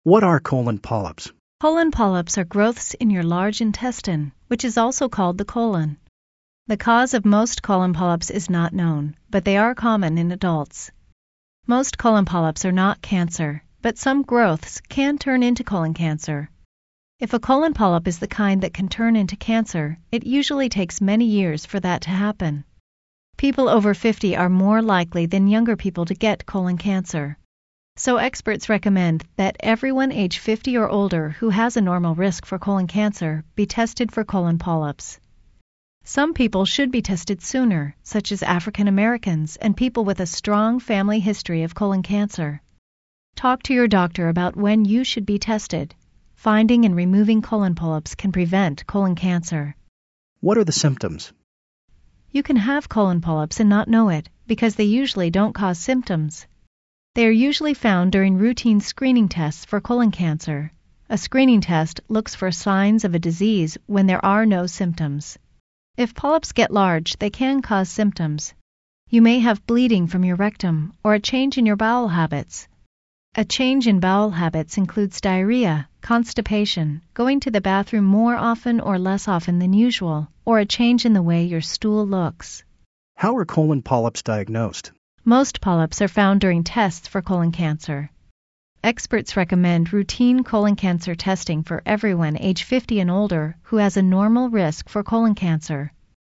What are colon polyps? Colon polyps are growths in your large intestine, which is also called the colon. The cause of most colon polyps is not known, but they are common in adults. Most colon polyps are not cancer, but some growths can turn into colon cancer. If a colon polyp is the kind that can turn into cancer, it usually takes many years for that to happen. People over 50 are more likely than younger people to get colon cancer. So experts recommend that everyone age 50 or older who has a normal risk for colon cancer be tested for colon polyps. Some people should be tested sooner, such as African Americans and people with a strong family history of colon cancer. Talk to your doctor about when you should be tested. Finding and removing colon polyps can prevent colon cancer. What are the symptoms? You can have colon polyps and not know it because they usually don't cause symptoms. They are usually found during routine screening tests for colon cancer. A screening test looks for signs of a disease when there are no symptoms. If polyps get large, they can cause symptoms. You may have bleeding from your rectum or a change in your bowel habits. A change in bowel habits includes diarrhea, constipation, going to the bathroom more often or less often than usual, or a change in the way your stool looks. How are colon polyps diagnosed? Most polyps are found during tests for colon cancer. Experts recommend routine colon cancer testing for everyone age 50 and older who has a normal risk for colon cancer.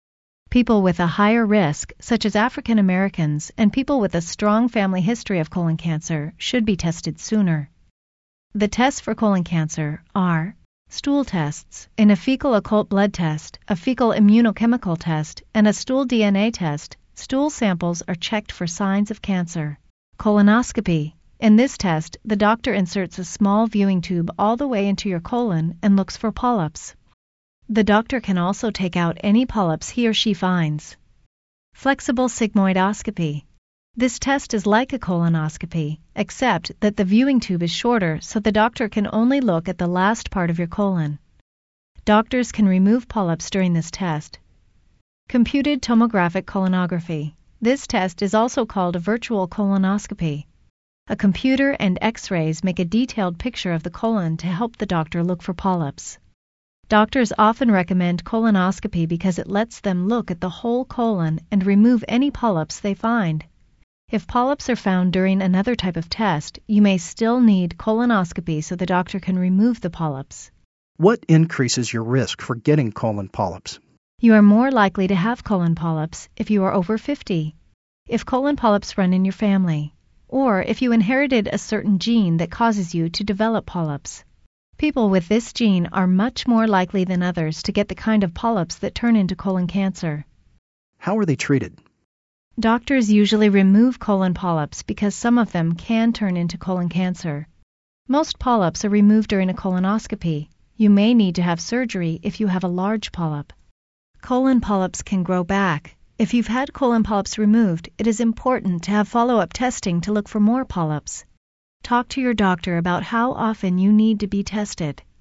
People with a higher risk, such as African Americans and people with a strong family history of colon cancer, should be tested sooner. The tests for colon cancer are stool tests, a fecal occult blood test, a fecal immunochemical test, and a stool DNA test. Stool samples are checked for signs of cancer. Colonoscopy. In this test, the doctor inserts a small viewing tube all the way into your colon and looks for polyps. The doctor can also take out any polyps he or she finds. Flexible sigmoidoscopy. This test is like a colonoscopy, except that the viewing tube is shorter so the doctor can only look at the last part of your colon. Doctors can remove polyps during this test. Computed tomographic colonography. This test is also called a virtual colonoscopy. A computer and X-rays make a detailed picture of the colon to help the doctor look for polyps. Doctors often recommend colonoscopy because it lets them look at the whole colon and remove any polyps they find. If polyps are found during another type of test, you may still need colonoscopy so the doctor can remove the polyps. What increases your risk for getting colon polyps? You are more likely to have colon polyps if you are over 50, if colon polyps run in your family, or if you inherited a certain gene that causes you to develop polyps. People with this gene are much more likely than others to get the kind of polyps that turn into colon cancer. How are they treated? Doctors usually remove colon polyps because some of them can turn into colon cancer. Most polyps are removed during a colonoscopy. You may need to have surgery if you have a large polyp. Colon polyps can grow back. If you've had colon polyps removed, it is important to have follow-up testing to look for more polyps. Talk to your doctor about how often you need to be tested.